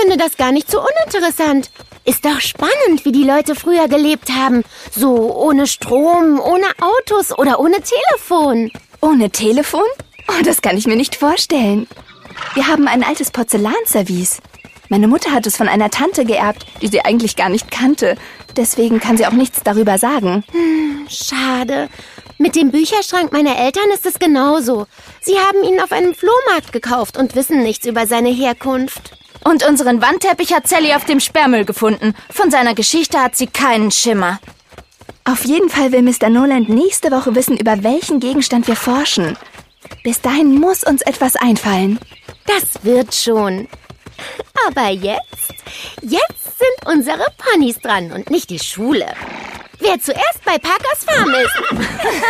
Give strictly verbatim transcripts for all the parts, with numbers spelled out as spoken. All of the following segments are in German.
finde das gar nicht so uninteressant. Ist doch spannend, wie die Leute früher gelebt haben. So ohne Strom, ohne Autos oder ohne Telefon. Ohne Telefon? Oh, das kann ich mir nicht vorstellen. Wir haben ein altes Porzellanservice. Meine Mutter hat es von einer Tante geerbt, die sie eigentlich gar nicht kannte. Deswegen kann sie auch nichts darüber sagen. Hm, schade. Mit dem Bücherschrank meiner Eltern ist es genauso. Sie haben ihn auf einem Flohmarkt gekauft und wissen nichts über seine Herkunft. Und unseren Wandteppich hat Sally auf dem Sperrmüll gefunden. Von seiner Geschichte hat sie keinen Schimmer. Auf jeden Fall will Mister Noland nächste Woche wissen, über welchen Gegenstand wir forschen. Bis dahin muss uns etwas einfallen. Das wird schon. Aber jetzt, jetzt sind unsere Ponys dran und nicht die Schule. Wer zuerst bei Parkers Farm ist.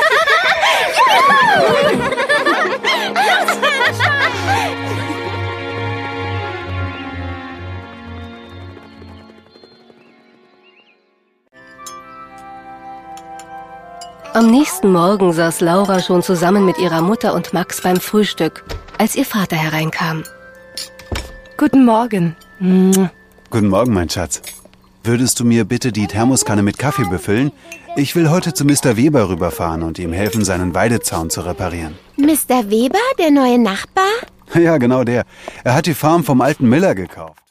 Am nächsten Morgen saß Laura schon zusammen mit ihrer Mutter und Max beim Frühstück, als ihr Vater hereinkam. Guten Morgen. Guten Morgen, mein Schatz. Würdest du mir bitte die Thermoskanne mit Kaffee befüllen? Ich will heute zu Mister Weber rüberfahren und ihm helfen, seinen Weidezaun zu reparieren. Mister Weber, der neue Nachbar? Ja, genau der. Er hat die Farm vom alten Miller gekauft.